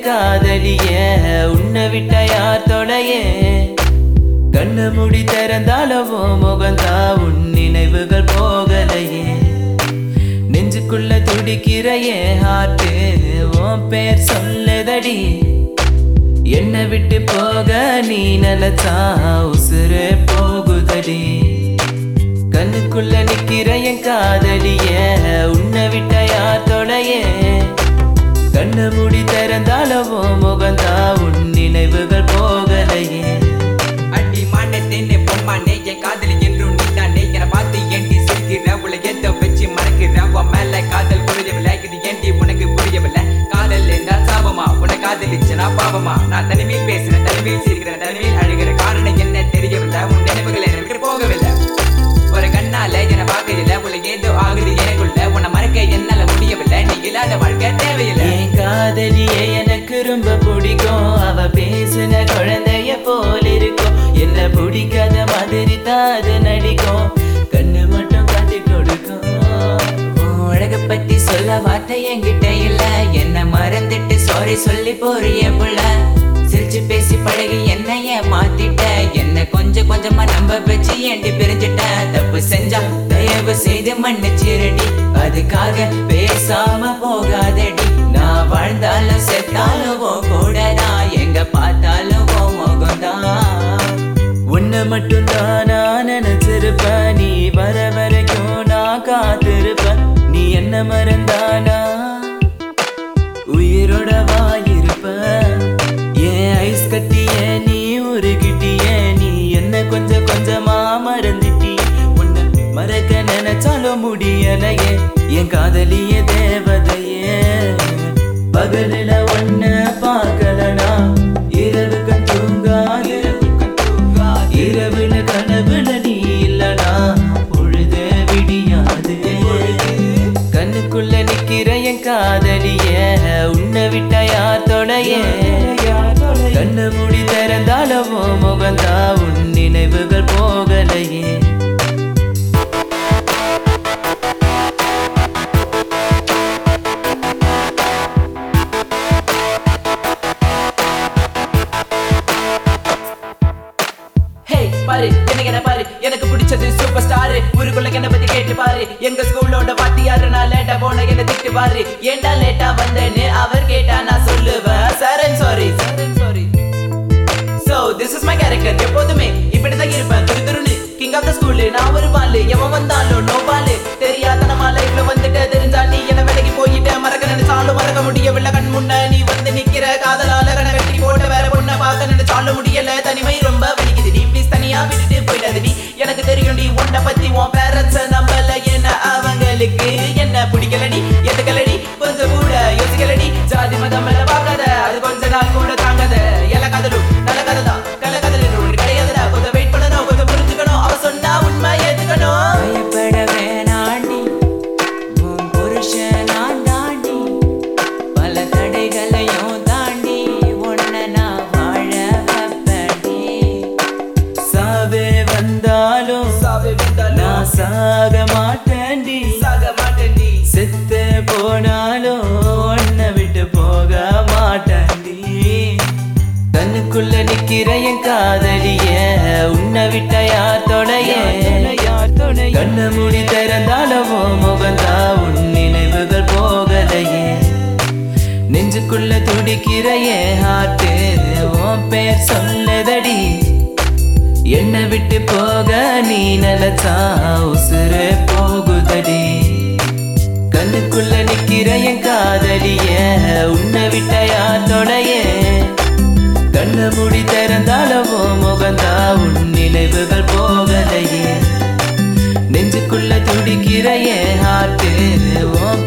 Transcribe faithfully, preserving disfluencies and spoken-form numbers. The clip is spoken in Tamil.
காதலியே உன்னை விட்ட யார் தொலையே கண்ணு மூடி திறந்தாலவோ முகந்தா உன் நினைவுகள் போகலையே நெஞ்சுக்குள்ள துடிக்கிற என் ஹார்ட் உன் பேர் சொல்லுதடி என்னை விட்டு போக நீ நினைச்சா உசுறு போகுதடி கண்ணுக்குள்ள நிக்கிற என் காதலியே உன்னை விட்ட யார் தொலையே கண்ணு மூடி திறந்தாலவோ முகந்தா உன் நினைவுகள் போகலையே அடி மாண்டேனே பொம்மானே என் காதலி என்றும் நீதானே என்னை பார்த்து ஏண்டி சிரிக்கிற உள்ள எந்த வச்சு மறக்கிற உன் மேல காதல் புரியவில்லை இது ஏண்டி உனக்கு புரியவில்லை காதல் என்றால் சாபமா உன்னை காதலிச்சனா பாவமா நான் தனிமையில் பேசுறேன் தனிமையில் சிரிக்கிறேன் தனிமையில் அழுகிற காரணம் என்ன தெரியவில்லை உன் நினைவுகள் என்னை விட்டு போகவில்லை ஒரு கண்ணால என்னை பார்க்கல உள்ள ஏதோ ஆகுது எனக்குள்ள உன்னை மறக்க என்னால முடியவில்லை நீ இல்லாத வாழ்க்கை தேவையில்லை என் காதலியே எனக்கு ரொம்ப பிடிக்கும் அவ பேசுன குழந்தைய போல் இருக்கும் என்ன பிடிக்காத மாதிரி தாது நடிக்கும் கண்ணு மட்டும் காட்டி கொடுக்கும் உலக பத்தி சொல்ல வார்த்தை என்கிட்ட இல்ல என்ன மறந்துட்டு சாரி சொல்லி போறிய புள்ள சிரிச்சு பேசி பழகி என்னைய மாத்திட்ட என்ன கொஞ்சம் கொஞ்சமா நம்ப வச்சு ஏண்டி பிரிஞ்சிட்ட தப்பு செஞ்சா தயவு செய்து மன்னிச்சிரடி அதுக்காக பேசாம போகாதடி நான் வாழ்ந்தாலும் செத்தாலும் கூடதான் எங்க பார்த்தாலும் முகம்தான் உன்னை மட்டும் தான் நான் நினைச்சிருப்ப நீ வர வரைக்கும் நான் காத்திருப்ப நீ என்ன மறந்தானா உயிரோட வாயிருப்ப ஏன் ஐஸ் கட்டிய நீ உருகிட்டிய நீ என்ன கொஞ்சம் கொஞ்சமா மறந்துட்டி உன்னை மறக்க நினைச்சாலும் முடியலையே என் காதலிய தேவதையே பகலில ஒன்ன பார்க்கலனா இரவுக்கு தூங்காது இரவுல கனவுல நீ இல்லனா பொழுது விடியாது கண்ணுக்குள்ள நிக்கிற என் காதலியே உன்னை விட்ட யார் தொலையே கண்ணு மூடி திறந்தாலவோ முகந்தா உன் நினைவுகள் போகலையே பாரு எனக்கு என்ன பாரு எனக்கு பிடிச்சது சூப்பர் ஸ்டார் ஊருக்குள்ள என்ன பத்தி கேட்டு பாரு எங்க ஸ்கூலோட வாத்தியாரு நான் லேட்டா போன என்ன திட்டு பாரு ஏண்டா லேட்டா வந்தேன்னு அவர் கேட்டா நான் சொல்லுவேன் Charan sorry Charan sorry so this is my character எப்போதுமே இப்படிதான் இருப்பேன் துரு துருன்னு கிங் ஆஃப் த ஸ்கூல் நான் ஒரு பாலு எவன் வந்தாலும் நோ பாலு தெரியாத நம்ம லைஃப்ல வந்துட்டு தெரிஞ்சா நீ என்ன விலகி போயிட்ட மறக்க நினைச்சாலும் மறக்க முடியவில்லை கண் முன்ன நீ வந்து நிக்கிற காதலால கண கட்டி போட்ட வேற பொண்ணை பார்க்க நினைச்சாலும் முடியல தனிமை ரொம்ப வலிக்குது நீ ப்ளீஸ் தனியா விட்டுட்டு போயிடாதடி எனக்கு தெரியும் நீ உன்னை பத்தி உன் பேரண்ட்ஸ் நம்பல என்ன அவங்களுக்கு என்ன பிடிக்கலடி எதுக்கலடி கொஞ்சம் கூட யோசிக்கலடி ஜாதி மதம் எல்லாம் பார்க்காத அது கொஞ்ச நாள் கூட தாங்காத எல்லா கதலும் நல்ல கதை தான் கள்ள கதல் ஒன்று கிடையாதுடா கொஞ்சம் வெயிட் பண்ணணும் கொஞ்சம் புரிஞ்சுக்கணும் அவ சொன்னா உண்மை ஏத்துக்கணும் பயப்பட வேணாண்டி உன் புருஷன் நான் தாண்டி பல தடைகளையும் தாண்டி உன்னை நான் வாழ வைப்பேன்டி சாவே வந்தாலும் நான் சாக மாட்டேன்டி சாக மாட்டேன்டி செத்து போனாலும் உன்னை விட்டு போக மாட்டேன்டி கண்ணுக்குள்ள நிக்கிற என் காதலியே உன்னை விட்ட யார் தொலையே கண்ணு மூடி திறந்தாலவோ முகந்தா உன் நினைவுகள் போகலையே நெஞ்சுக்குள்ள துடிக்கிற என் ஹார்ட் உன் பேர் சொல்லுதடி என்னை விட்டு போக நீ நினைச்சா உசுறு போகுதடி கண்ணுக்குள்ள நிக்கிற என் காதலியே உன்னை விட்ட யார் தொலையே கண்ணு மூடி திறந்தாலவோ முகந்தா உன் நினைவுகள் போகலையே நெஞ்சுக்குள்ள துடிக்கிற என் ஹார்ட்